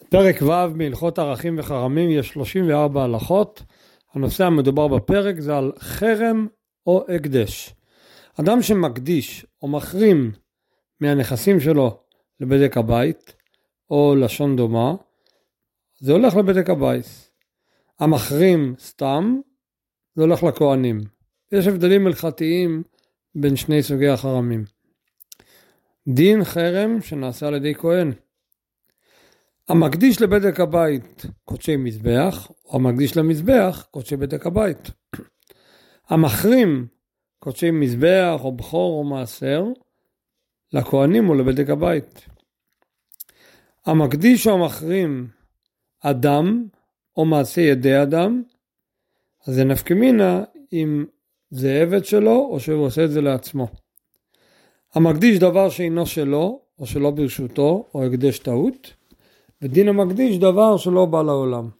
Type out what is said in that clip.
פרק ו' מהלכות ערכים וחרמים, יש 34 הלכות. הנושא המדובר בפרק זה על חרם או הקדש. אדם שמקדיש או מחרים מהנכסים שלו לבדק הבית או לשון דומה, זה הולך לבדק הבית. המחרים סתם, זה הולך לכהנים. יש הבדלים הלכתיים בין שני סוגי החרמים. דין חרם שנעשה על ידי כהן. המקדיש לבדק הבית קודשי מזבח, או המקדיש למזבח קודשי בדק הבית. המחרים קודשי מזבח או בכור או מעשר לכהנים או לבדק הבית. המקדיש או המחרים אדם או מעשה ידי אדם, אז זה נפקא מינה אם זה עבד שלו או שהוא עושה את זה לעצמו. המקדיש דבר שאינו שלו או שלא ברשותו או הקדש טעות, ודין המקדיש דבר שלא בא לעולם.